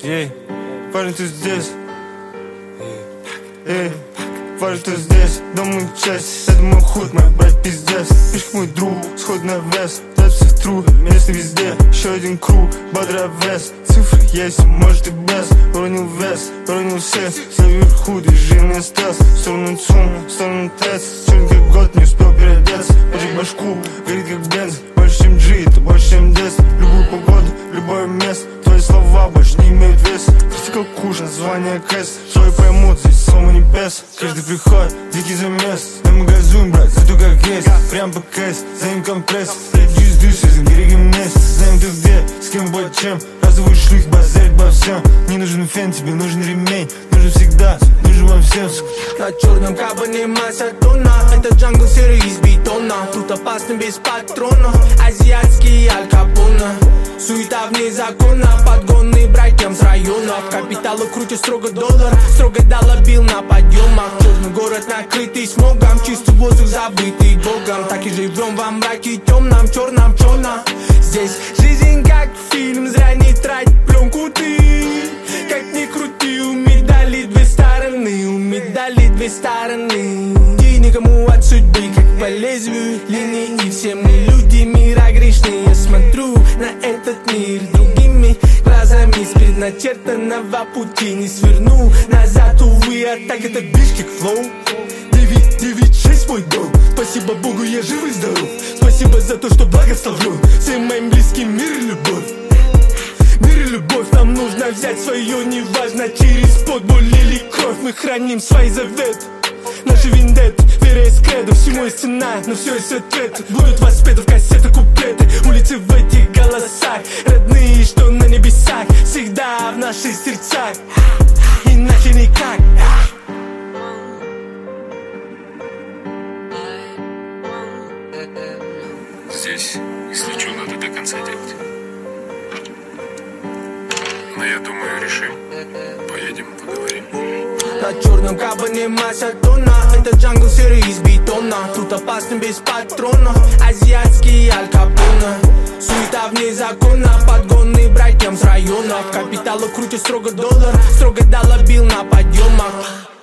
Ей, парень, ты здесь. Эй, парень, ты здесь. Дом мой часть, это мой худ, мой брат пиздец. Пишет мой друг, сход на вес. Для всех тру, местный везде. Еще один круг, бодрый вес. Цифры есть, может и без. Уронил вес, уронил сес. Наверху движение стресс. В сторону ЦУМ, в сторону ТЭС. Черный год, не успел переодеться. Поджиг башку, горит как бенз. Больше чем G, это больше чем детство. Любую погоду, любое место. Твои слова больше не имеют веса. Прости как куш, название кэс. Твои поймут, здесь слова небес. Каждый приход, дикий замес. Но мы газуем, брат, за то как есть. Прям по кэс, за ним компресс. Juice дышит, берегим место. Знаем ты где, с кем, будет чем. Разовый шлюх, базарить обо всем. Не нужен фен, тебе нужен ремень. Нужен всегда, нужен вам всем. На черном кабане масса тонна. Это джангл серый из бетона. Тут опасно без патрона. Азиатский Аль Капоне. Суета вне закона. Подгонные братьям с районов. Капиталы крутят строго доллар. Строго доллабил на подъемах. Черный город накрытый смогом. Чистый воздух забытый богом. Так и живем во мраке темном. Черном черно. Здесь жизнь как фильм. Зря не трать пленку ты. Как ни крути, у медали две стороны. У медали две стороны. И никому от судьбы, как по лезвию линии. И все мы люди мира грешные. Я смотрю на этот мир другими глазами. С предначертанного пути не сверну назад, увы. А так это бич как флоу. 996 мой дом. Спасибо Богу, я жив и здоров. Спасибо за то, что благословлен. Всем моим близким мир и любовь. Мир и любовь нам нужно взять свое. Неважно, через пот, боль или кровь. Мы храним свои заветы. Наши вендетты, вера есть кредо. Всему есть цена, но все есть ответы. Будут воспеты в кассетах куплеты. Улицы в этих голосах. Родные, что на небесах. Всегда в наших сердцах. Иначе никак. Здесь, если что, надо до конца делать. Но я думаю, решим. Поедем, поговорим. На черном кабане масса тонна. Это джангл серый из бетона. Тут опасно без патрона. Азиатский Аль Капоне. Суета вне закона. Подгонные братьям с районов. Капиталы крутят строго доллар. Строго доллабил на подъемах.